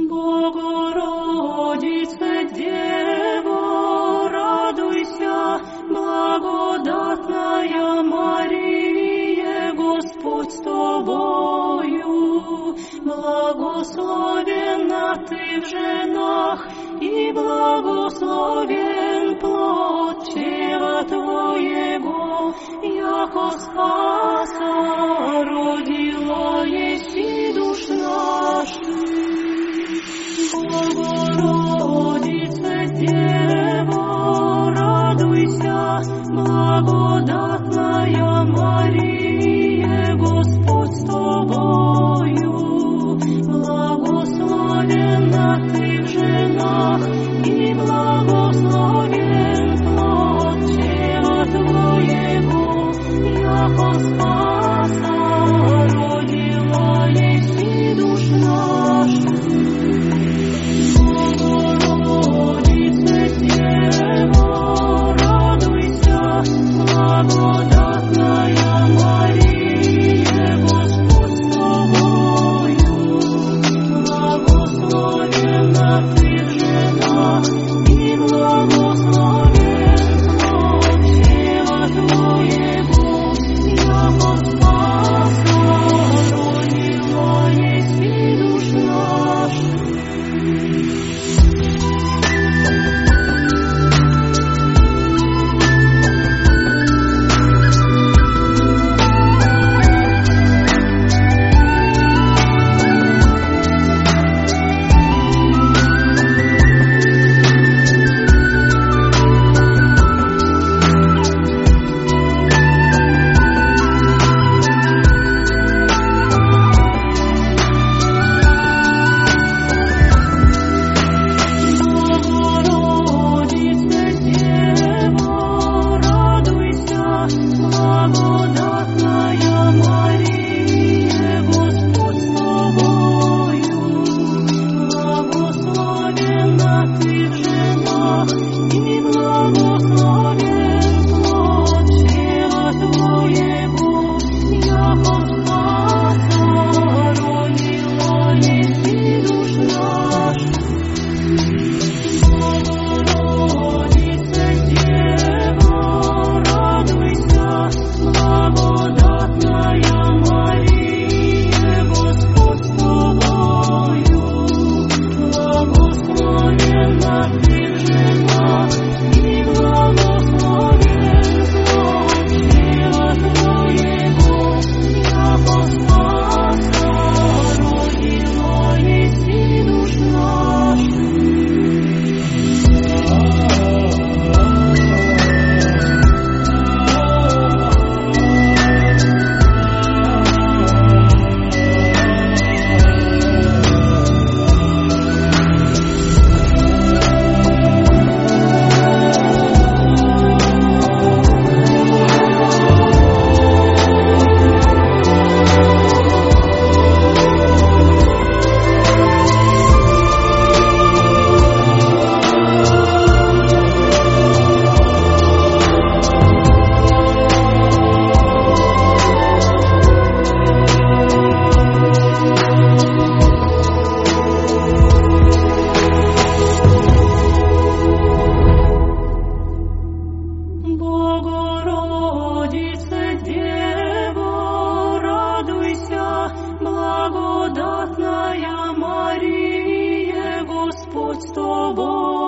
Богородице, Дево, радуйся, благодатная Мария, Господь с тобою, благословенна ты в женах, и благословен плод чрева твоего, яко спаса родила еси душ наших. Богородице, Дево, радуйся, благодатная Мария, Господь с тобою, благословенна ты в женах, и благословен плод чрева твоего, яко спаса родила еси душ наших. Благодатная Мария, Господь с тобой.